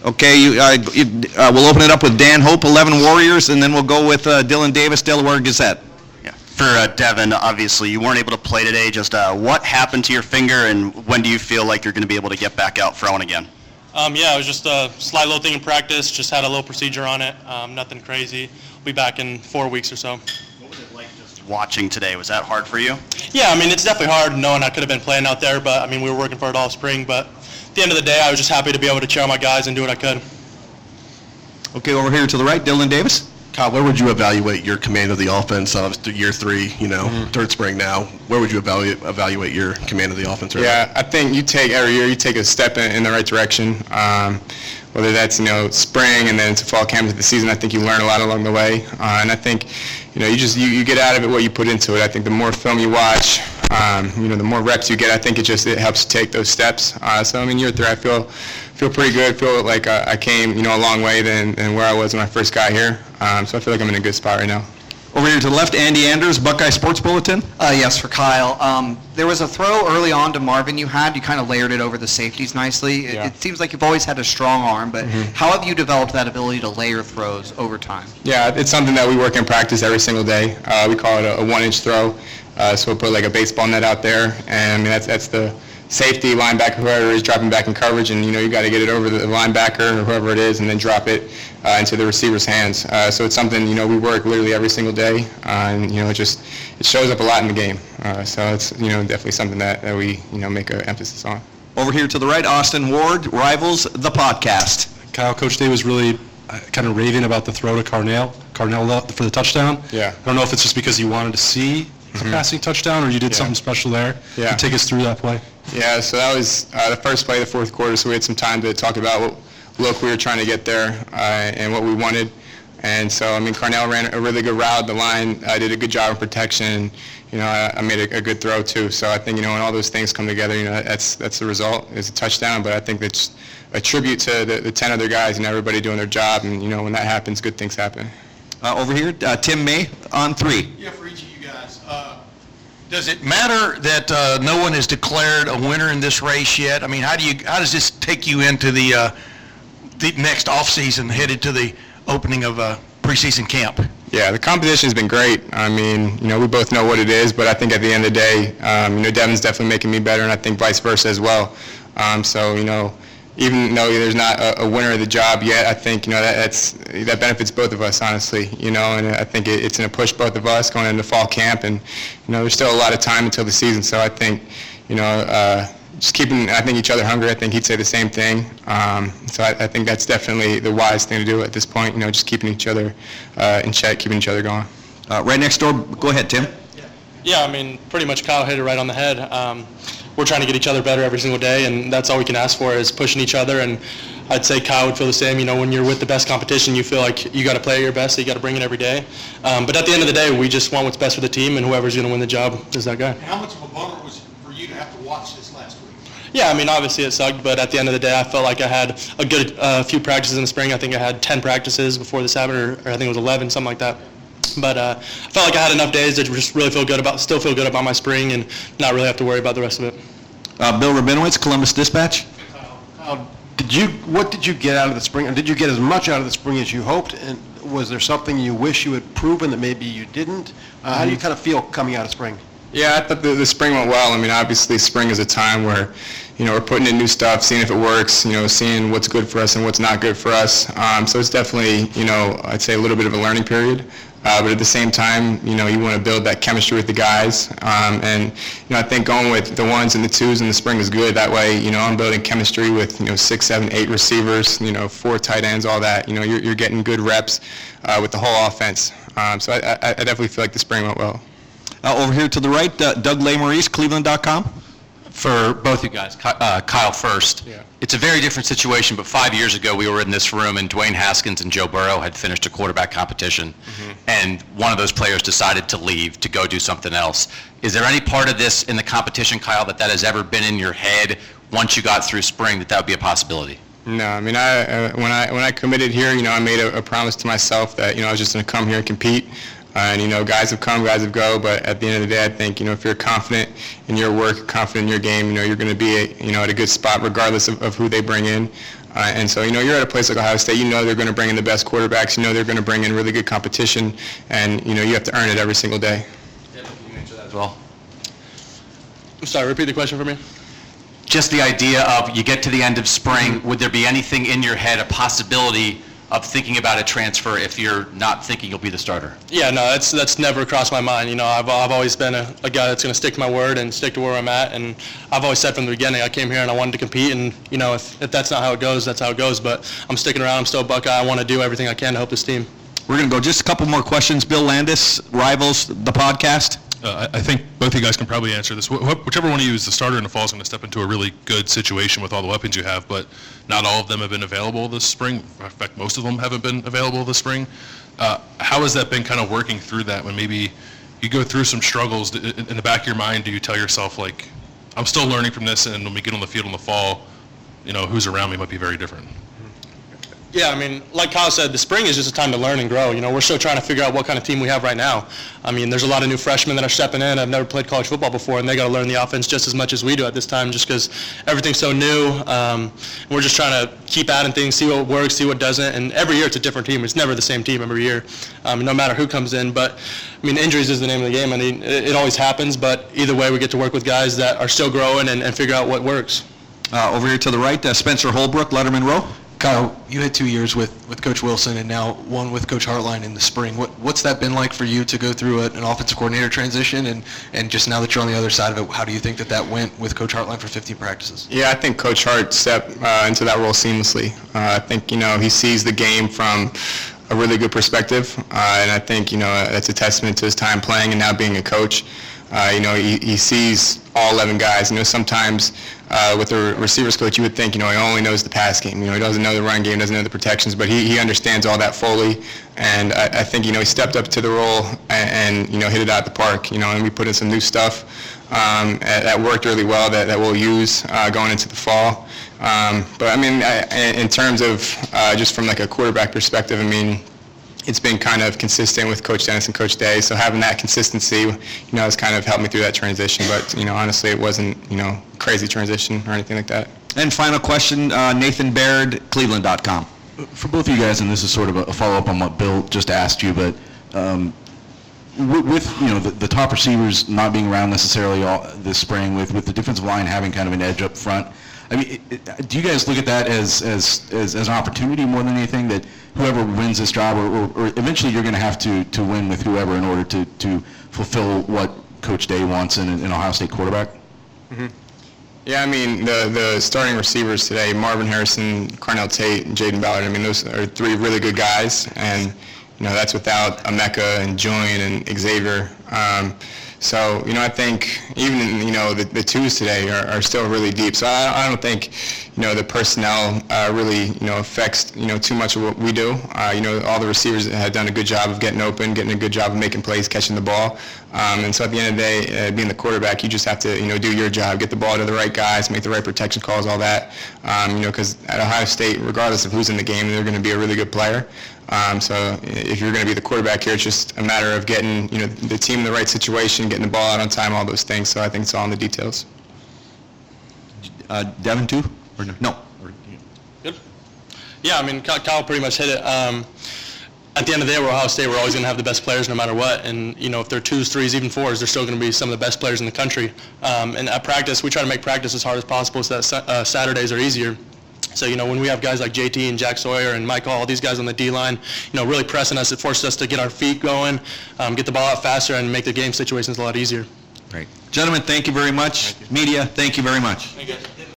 Okay, we'll open it up with Dan Hope, 11 Warriors, and then we'll go with Dylan Davis, Delaware Gazette. Yeah. For Devin, obviously, you weren't able to play today. Just what happened to your finger, and when do you feel like you're going to be able to get back out throwing again? Yeah, it was just a slight little thing in practice. Just had a little procedure on it. Nothing crazy. We'll be back in 4 weeks or so. What was it like just watching today? Was that hard for you? Yeah, I mean, it's definitely hard knowing I could have been playing out there, but, I mean, we were working for it all spring, but at the end of the day, I was just happy to be able to cheer on my guys and do what I could. Okay, over here to the right, Dylan Davis. Kyle, where would you evaluate your command of the offense year 3, third spring now? Where would you evaluate your command of the offense right now? Yeah, I think every year you take a step in the right direction. Whether that's, spring and then into fall camp into the season, I think you learn a lot along the way. And I think, you get out of it what you put into it. I think the more film you watch, the more reps you get, I think it helps you take those steps. So, year 3, I feel pretty good. Feel like I came, a long way than where I was when I first got here. So I feel like I'm in a good spot right now. Over here to the left, Andy Anders, Buckeye Sports Bulletin. Yes, for Kyle. There was a throw early on to Marvin you had. You kind of layered it over the safeties nicely. It seems like you've always had a strong arm, but how have you developed that ability to layer throws over time? Yeah, it's something that we work in practice every single day. We call it a 1-inch throw. So we'll put like a baseball net out there, and that's the safety, linebacker, whoever is dropping back in coverage, and you got to get it over the linebacker or whoever it is, and then drop it into the receiver's hands. So it's something we work literally every single day, and it shows up a lot in the game. So it's definitely something that we make an emphasis on. Over here to the right, Austin Ward, Rivals, the podcast. Kyle, Coach Day was really kind of raving about the throw to Carnell for the touchdown. Yeah. I don't know if it's just because you wanted to see a passing touchdown, or you did something special there. Yeah. Can you take us through that play? Yeah, so that was the first play of the fourth quarter, so we had some time to talk about what look we were trying to get there and what we wanted. And so, Carnell ran a really good route. The line did a good job of protection. I made a good throw, too. So I think, when all those things come together, that's the result. It's a touchdown, but I think that's a tribute to the 10 other guys and everybody doing their job. And, when that happens, good things happen. Over here, Tim May on 3. Yeah, for each of you guys. Does it matter that no one has declared a winner in this race yet? How does this take you into the next off season, headed to the opening of preseason camp? Yeah, the competition's been great. We both know what it is, but I think at the end of the day, Devin's definitely making me better, and I think vice versa as well. Even though there's not a winner of the job yet, I think that benefits both of us, honestly. And I think it's going to push both of us going into fall camp, and there's still a lot of time until the season. So I think just keeping each other hungry. I think he'd say the same thing. So I think that's definitely the wise thing to do at this point. Just keeping each other in check, keeping each other going. Right next door. Go ahead, Tim. Yeah, pretty much Kyle hit it right on the head. We're trying to get each other better every single day, and that's all we can ask for is pushing each other. And I'd say Kyle would feel the same. When you're with the best competition, you feel like you got to play at your best, so you got to bring it every day. But at the end of the day, we just want what's best for the team, and whoever's going to win the job is that guy. How much of a bummer was it for you to have to watch this last week? Yeah, obviously it sucked, but at the end of the day, I felt like I had a good few practices in the spring. I think I had 10 practices before this happened, or I think it was 11, something like that. But I felt like I had enough days to just really still feel good about my spring and not really have to worry about the rest of it. Bill Rabinowitz, Columbus Dispatch. What did you get out of the spring? Or did you get as much out of the spring as you hoped? And was there something you wish you had proven that maybe you didn't? How do you kind of feel coming out of spring? Yeah, I thought the spring went well. Obviously spring is a time where, we're putting in new stuff, seeing if it works, seeing what's good for us and what's not good for us. So it's definitely, I'd say a little bit of a learning period. But at the same time, you want to build that chemistry with the guys. And I think going with the 1s and the 2s in the spring is good. That way, I'm building chemistry with, 6, 7, 8 receivers, 4 tight ends, all that. You're getting good reps with the whole offense. So I definitely feel like the spring went well. Over here to the right, Doug Lesmerises, Cleveland.com. For both you guys, Kyle first. Yeah. It's a very different situation, but 5 years ago we were in this room and Dwayne Haskins and Joe Burrow had finished a quarterback competition, and one of those players decided to leave to go do something else. Is there any part of this in the competition, Kyle, that has ever been in your head once you got through spring that would be a possibility? No, when I committed here, I made a promise to myself that I was just going to come here and compete. And guys have come, guys have go, but at the end of the day, I think if you're confident in your work, confident in your game, you're going to be at a good spot regardless of who they bring in. And so, you know, you're at a place like Ohio State, you know they're going to bring in the best quarterbacks, you know they're going to bring in really good competition, and, you know, you have to earn it every single day. Can you answer that as well? I'm sorry, repeat the question for me. Just the idea of you get to the end of spring, would there be anything in your head, a possibility of thinking about a transfer if you're not thinking you'll be the starter? Yeah, no, that's never crossed my mind. You know, I've always been a guy that's going to stick to my word and stick to where I'm at. And I've always said from the beginning, I came here and I wanted to compete. And, you know, if that's not how it goes, that's how it goes. But I'm sticking around. I'm still a Buckeye. I want to do everything I can to help this team. We're going to go just a couple more questions. Bill Landis, Rivals, the podcast. I think both of you guys can probably answer this. Whichever one of you is the starter in the fall is going to step into a really good situation with all the weapons you have, but not all of them have been available this spring. In fact, most of them haven't been available this spring. How has that been kind of working through that when maybe you go through some struggles? In the back of your mind, do you tell yourself, like, I'm still learning from this, and when we get on the field in the fall, you know, who's around me might be very different? Yeah, I mean, like Kyle said, the spring is just a time to learn and grow. You know, we're still trying to figure out what kind of team we have right now. I mean, there's a lot of new freshmen that are stepping in. I've never played college football before, and they got to learn the offense just as much as we do at this time, just because everything's so new. We're just trying to keep adding things, see what works, see what doesn't. And every year it's a different team. It's never the same team every year, no matter who comes in. But I mean, injuries is the name of the game. I mean, it always happens. But either way, we get to work with guys that are still growing and figure out what works. Over here to the right, Spencer Holbrook, Letterman Row. Kyle, you had 2 years with Coach Wilson and now one with Coach Hartline in the spring. What's that been like for you to go through an offensive coordinator transition? And just now that you're on the other side of it, how do you think that went with Coach Hartline for 15 practices? Yeah, I think Coach Hart stepped into that role seamlessly. I think, you know, he sees the game from a really good perspective, and I think, you know, that's a testament to his time playing and now being a coach. You know, he sees all 11 guys. You know, sometimes with a receivers coach, you would think, you know, he only knows the pass game. You know, he doesn't know the run game, doesn't know the protections, but he understands all that fully. And I think, you know, he stepped up to the role and you know, hit it out of the park. You know, and we put in some new stuff that worked really well that we'll use going into the fall. But I mean, in terms of just from like a quarterback perspective, I mean, it's been kind of consistent with Coach Dennis and Coach Day, so having that consistency, you know, has kind of helped me through that transition. But, you know, honestly, it wasn't, you know, crazy transition or anything like that. And final question, Nathan Baird, Cleveland.com. For both of you guys, and this is sort of a follow-up on what Bill just asked you, but with you know, the top receivers not being around necessarily all this spring, with the defensive line having kind of an edge up front, I mean, do you guys look at that as an opportunity more than anything, that whoever wins this job, or eventually you're going to have to win with whoever in order to fulfill what Coach Day wants in an Ohio State quarterback? Mm-hmm. Yeah, I mean, the starting receivers today, Marvin Harrison, Carnell Tate, and Jaden Ballard, I mean, those are 3 really good guys, and, you know, that's without Emeka and Julian and Xavier. So, you know, I think even, you know, the twos today are still really deep. So I don't think, you know, the personnel really, you know, affects, you know, too much of what we do. You know, all the receivers have done a good job of getting open, getting a good job of making plays, catching the ball. And so at the end of the day, being the quarterback, you just have to, you know, do your job, get the ball to the right guys, make the right protection calls, all that. You know, because at Ohio State, regardless of who's in the game, they're going to be a really good player. So if you're going to be the quarterback here, it's just a matter of getting, you know, the team in the right situation, getting the ball out on time, all those things. So I think it's all in the details. Devin, too? Or no? Good. Yeah, I mean, Kyle pretty much hit it. At the end of the day, we're Ohio State. We're always going to have the best players no matter what. And, you know, if they're 2s, 3s, even 4s, they're still going to be some of the best players in the country. And at practice, we try to make practice as hard as possible so that Saturdays are easier. So, you know, when we have guys like JT and Jack Sawyer and Mike Hall, these guys on the D-line, you know, really pressing us, it forces us to get our feet going, get the ball out faster, and make the game situations a lot easier. Great. Gentlemen, thank you very much. Media, thank you very much. Thank you.